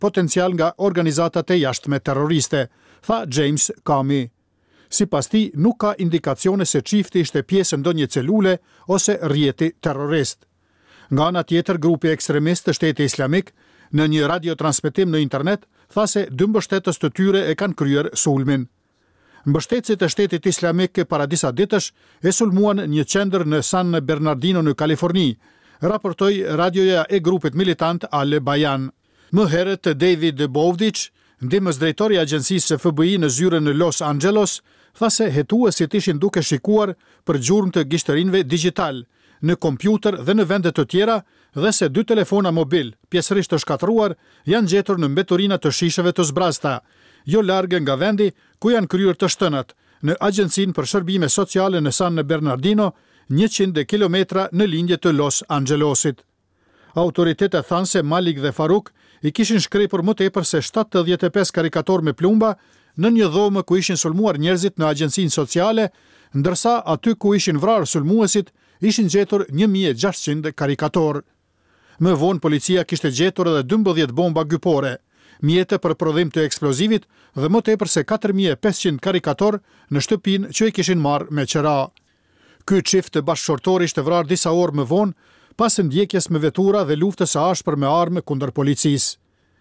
potencial nga organizatat e jashtme terroriste, tha James Comey. Sipas tij, nuk ka indikacione se çifti ishte pjesë ndonjë celule ose rrjeti terrorist. Nga ana tjetër, grupi ekstremist të Shtetit Islamik në një radiotransmetim në internet tha se 2 mbështetës të tyre e kanë kryer sulmin. Mbështetësit e Shtetit Islamik para disa ditësh e sulmuan një qendër në San Bernardino në Kaliforni, raportoi radioja e grupit militant Al Bayan. Më herët David Bowditch, ndihmës drejtori i agjencisë së FBI në zyrën në Los Angeles, tha se hetuesit ishin duke shikuar për gjurmë të gishtërinëve digjital në kompjuter dhe në vende të tjera dhe se 2 telefona mobil, pjesërisht të shkatruar, janë gjetur në mbeturina të shisheve të zbrasta, jo largë nga vendi ku janë kryer të shtënat, në Agjencinë për Shërbime Sociale në San Bernardino, 100 kilometra në lindje të Los Angelesit. Autoritetet thanë se Malik dhe Faruk i kishin shkrepur më tepër se 75 karikator me plumba në një dhomë ku ishin sulmuar njerëzit në Agjencinë Sociale, ndërsa aty ku ishin vrarë sulmuesit ishin gjetur 1600 karikator. Më vonë policia kishte gjetur edhe 12 bomba gypore, mjete për prodhim të eksplozivit dhe më tepër se 4500 karikator në shtëpinë që e kishin marrë me qira. Ky çift të bashkëshortor ishte vrarë disa orë më vonë pas ndjekjes me vetura dhe luftës së ashpër me armë kundër policisë.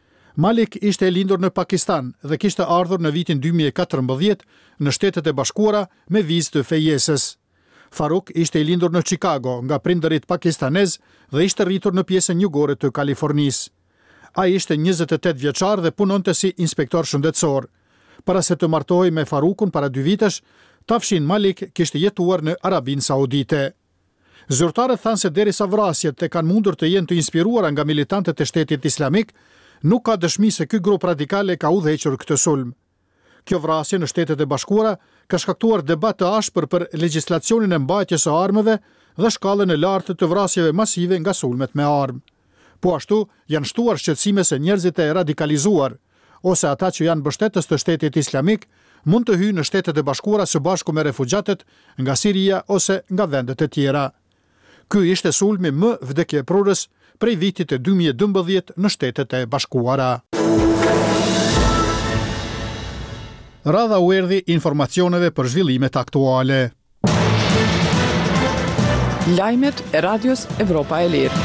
Malik ishte e lindur në Pakistan dhe kishte ardhur në vitin 2014 në Shtetet e Bashkuara me vizë të fejesës. Faruk ishte i lindur në Chicago nga prindërit pakistanez dhe ishte rritur në pjesën jugore të Kalifornisë. Ai ishte 28 vjeçar dhe punonte si inspektor shëndetësor. Para se të martohej me Farukun para 2 vitesh, Tafshin Malik kishte jetuar në Arabinë Saudite. Zyrtarët thanë se derisa vrasjet e kanë mundur të jenë të inspiruara nga militantët e Shtetit Islamik, nuk ka dëshmi se ky grup radikal e ka udhëhequr këtë sulm. Kjo vrasje në Shtetet e Bashkuara ka shkaktuar debat të ashpër për legjislacionin e mbajtjes së armëve dhe shkallën e lartë të vrasjeve masive nga sulmet me armë. Po ashtu, janë shtuar shqetësime se njerëzit e radikalizuar, ose ata që janë mbështetës të Shtetit Islamik, mund të hyjnë në Shtetet e Bashkuara së bashku me refugjatët nga Siria ose nga vendet e tjera. Ky ishte sulmi më vdekjeprurës prej vitit e 2012 në Shtetet e Bashkuara. Radha u erdhi informacioneve për zhvillimet aktuale. Lajmet e Radios Evropa e Lirë.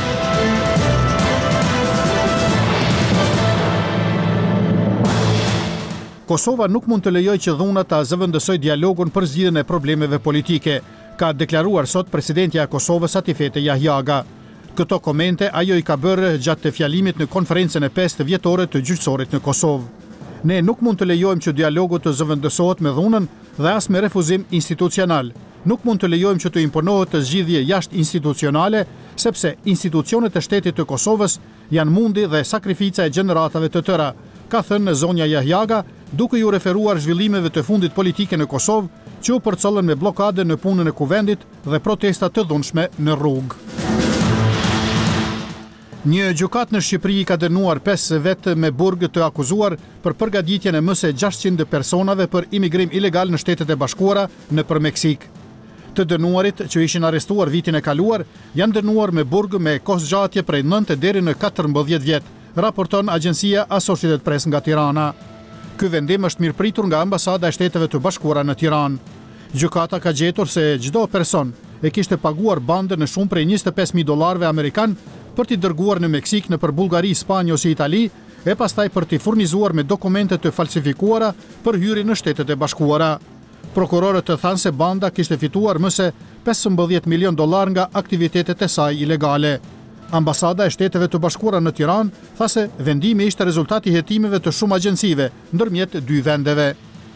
Kosova nuk mund të lejojë që dhunat ta zëvendësojë dialogun për zgjidhjen e problemeve politike, ka deklaruar sot presidentja e Kosovës Atifete Jahjaga. Këto komente ajo i ka bërë gjatë të fjalimit në konferencën e 5 vjetore të gjyqësorit në Kosovë. Ne nuk mund të lejojmë që dialogu të zëvendësohet me dhunën dhe as me refuzim institucional. Nuk mund të lejojmë që të imponohet të zgjidhje jashtë institucionale, sepse institucionet e shtetit të Kosovës janë mundi dhe sakrifica e gjeneratave të tëra, ka thënë zonja Jahjaga, duke ju referuar zhvillimeve të fundit politike në Kosovë, që u përcollën me blokade në punën e kuvendit dhe protesta të dhunshme në rrugë. Një gjykat në Shqipëri ka dënuar 5 vetë me burg të akuzuar për përgatitjen e më se 600 personave për imigrim ilegal në Shtetet e Bashkuara nëpër Meksik. Të dënuarit që ishin arrestuar vitin e kaluar janë dënuar me burg me kohëzgjatje prej 9 deri në 14 vjet, raporton agjencia Associated Press nga Tirana. Ky vendim është mirëpritur nga ambasada e Shteteve të Bashkuara në Tiranë. Gjykata ka gjetur se çdo person e kishte paguar bandë në shumë prej $25,000 amerikan për t'i dërguar në Meksik nëpër Bullgari, Spanjë ose Itali, e pastaj për t'i furnizuar me dokumente të falsifikuara për hyrje në Shtetet e Bashkuara. Prokurorët thanë se banda kishte fituar më se $15 milion nga aktivitetet e saj ilegale. Ambasada e Shteteve të Bashkuara në Tiranë tha se vendimi ishte rezultati i hetimeve të shumë agjencive ndërmjet 2 vendeve.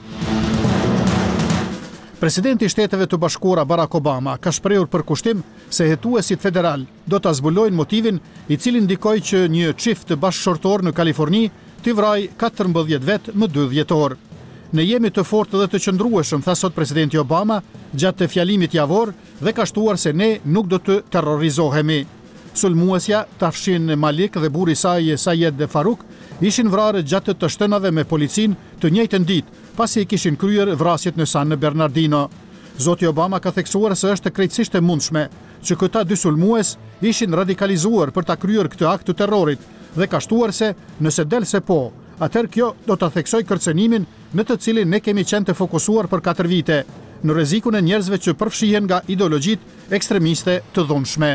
Presidenti i Shteteve të Bashkuara Barack Obama ka shprehur përkushtim se hetuesit federal do ta zbulojnë motivin i cili ndikoi që një çift bashkëshortor në Kaliforni t'i vrajë 14 vet më 2 dhjetor. Ne jemi të fortë dhe të qëndrueshëm, tha sot presidenti Obama gjatë fjalimit javor dhe ka shtuar se ne nuk do të terrorizohemi. Sulmuesja Tafshin Malik dhe burri i saj Sayed Faruk ishin vrarë gjatë të shtënave me policin të njëjtën ditë, pasi kishin kryer vrasjet në San Bernardino. Zoti Obama ka theksuar se është krejtësisht e mundshme që këta 2 sulmues ishin radikalizuar për ta kryer këtë akt të terrorit dhe ka shtuar se nëse del se po, atëherë kjo do të theksoj kërcënimin në të cilin ne kemi qenë të fokusuar për 4 vite, në rrezikun e njerëzve që përfshihen nga ideologjitë ekstremiste të dhunshme.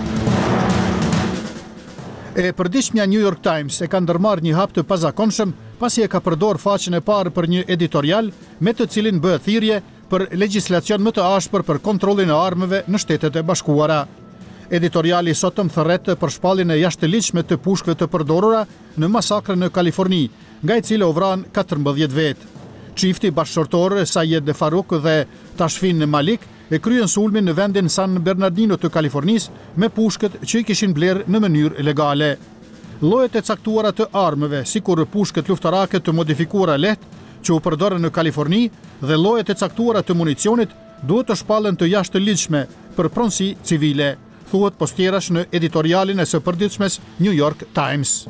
E përditshmja New York Times e ka ndërmarrë një hap të pazakonshëm pasi e ka përdorur faqen e parë për një editorial me të cilin bëhet thirrje për legjislacion më të ashpër për kontrollin e armëve në Shtetet e Bashkuara. Editoriali sotëm thërret për shpalljen e jashtëligjshme të pushkëve të përdorura në masakrën në Kaliforni, nga e cila u vran 14 vetë. Çifti bashkëshortor Sayed Farouk dhe Tashfin Malik e kryen sulmin në vendin San Bernardino të Kalifornisë me pushkët që i kishin blerë në mënyrë legale. Llojet e caktuara të armëve, sikur pushkët luftarake të modifikuara lehtë që u përdorën në Kaliforni dhe llojet e caktuara të municionit duhet të shpallen të jashtëligjshme për pronësi civile, thuhet postjerash në editorialin e së përditshmes New York Times.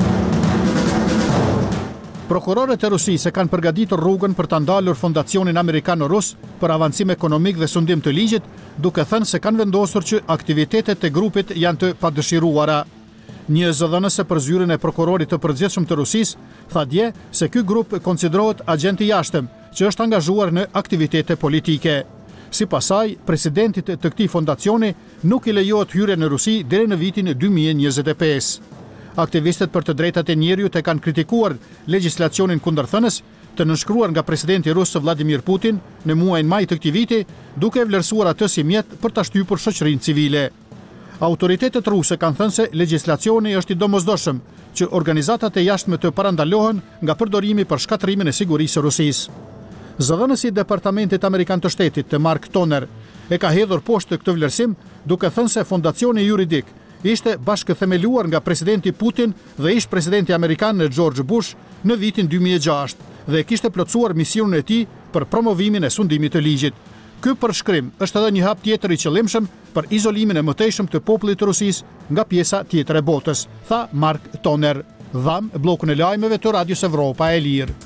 Prokurorët e Rusisë kanë përgatitur rrugën për ta ndalur fondacionin amerikano-rus për avancim ekonomik dhe sundim të ligjit, duke thënë se kanë vendosur që aktivitetet e grupit janë të padëshiruara. Një zëdhënëse për zyrën e prokurorit të përgjithshëm të Rusisë tha dje se ky grup konsiderohet agent i jashtëm që është angazhuar në aktivitete politike. Sipas saj, presidentit të këtij fondacioni nuk i lejohet hyrja në Rusi deri në vitin 2025. Aktivistët për të drejtat e njerëzit e kanë kritikuar legjislacionin kundërthënës të nënshkruar nga presidenti rus Vladimir Putin në muajin maj të këtij viti, duke vlerësuar atë si mjet për ta shtypur shoqërinë civile. Autoritetet ruse kanë thënë se legjislacioni është i domosdoshëm që organizatat e jashtme të parandalohen nga përdorimi për shkatrimin e sigurisë së Rusisë. Zëdhënësi i Departamentit Amerikan të Shtetit, Mark Toner, e ka hedhur poshtë këtë vlerësim, duke thënë se fondacioni juridik ishte bashkëthemeluar nga presidenti Putin dhe ish presidenti amerikan George Bush në vitin 2006 dhe kishte plotësuar misionin e tij për promovimin e sundimit të ligjit. Ky përshkrim është edhe një hap tjetër i qëllimshëm për izolimin e mëtejshëm të popullit të Rusisë nga pjesa tjetër e botës, tha Mark Toner. Dham bllokun e lajmeve të Radios Evropa e Lirë.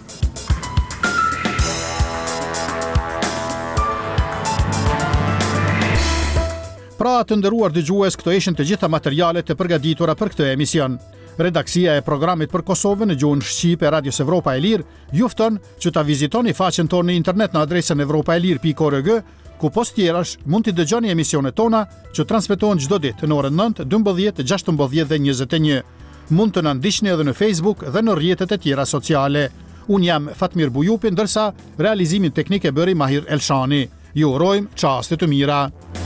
Pra të nderuar dëgjues, këto ishin të gjitha materialet e përgatitura për këtë emision. Redaksia e programit për Kosovën në gjuhën shqipe e Radios Evropa e Lirë ju fton që ta vizitoni faqen tonë në internet në adresën evropaelir.org, ku postjerash mund t'i dëgjoni emisionet tona që transmetohen çdo ditë në orën 9, 12, 16 dhe 21. Mund të na ndiqni edhe në Facebook dhe në rrjetet e tjera sociale. Unë jam Fatmir Bujupi, ndërsa realizimin teknik e bëri Mahir Elshani. Ju urojmë çaste të mira.